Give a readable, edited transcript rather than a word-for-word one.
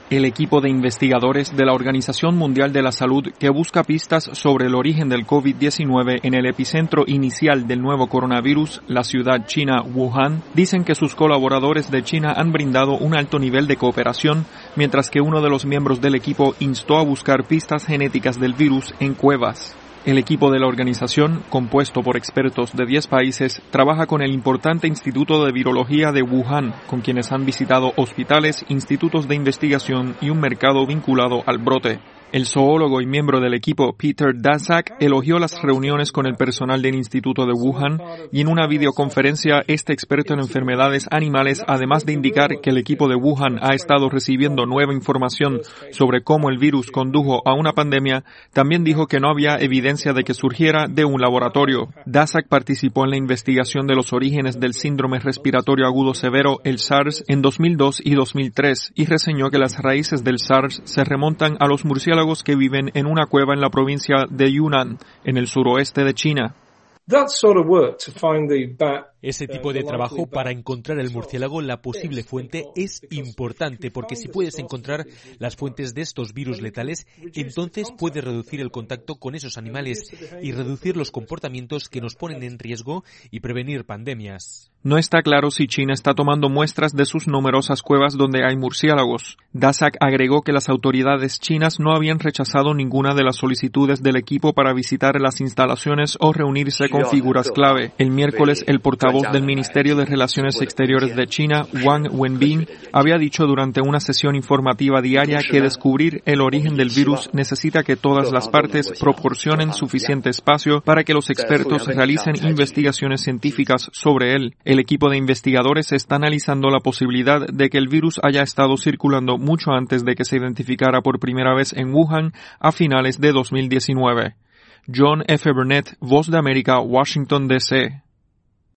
El equipo de investigadores de la Organización Mundial de la Salud que busca pistas sobre el origen del COVID-19 en el epicentro inicial del nuevo coronavirus, la ciudad china Wuhan, dicen que sus colaboradores de China han brindado un alto nivel de cooperación, mientras que uno de los miembros del equipo instó a buscar pistas genéticas del virus en cuevas. El equipo de la organización, compuesto por expertos de 10 países, trabaja con el importante Instituto de Virología de Wuhan, con quienes han visitado hospitales, institutos de investigación y un mercado vinculado al brote. El zoólogo y miembro del equipo Peter Daszak elogió las reuniones con el personal del Instituto de Wuhan y en una videoconferencia este experto en enfermedades animales, además de indicar que el equipo de Wuhan ha estado recibiendo nueva información sobre cómo el virus condujo a una pandemia, también dijo que no había evidencia de que surgiera de un laboratorio. Daszak participó en la investigación de los orígenes del síndrome respiratorio agudo severo, el SARS, en 2002 y 2003 y reseñó que las raíces del SARS se remontan a los murciélagos que viven en una cueva en la provincia de Yunnan, en el suroeste de China. Ese tipo de trabajo para encontrar el murciélago, la posible fuente, es importante porque si puedes encontrar las fuentes de estos virus letales, entonces puedes reducir el contacto con esos animales y reducir los comportamientos que nos ponen en riesgo y prevenir pandemias. No está claro si China está tomando muestras de sus numerosas cuevas donde hay murciélagos. Daszak agregó que las autoridades chinas no habían rechazado ninguna de las solicitudes del equipo para visitar las instalaciones o reunirse con figuras clave. El miércoles, el portavoz del Ministerio de Relaciones Exteriores de China, Wang Wenbin, había dicho durante una sesión informativa diaria que descubrir el origen del virus necesita que todas las partes proporcionen suficiente espacio para que los expertos realicen investigaciones científicas sobre él. El equipo de investigadores está analizando la posibilidad de que el virus haya estado circulando mucho antes de que se identificara por primera vez en Wuhan a finales de 2019. John F. Burnett, Voz de América, Washington, D.C.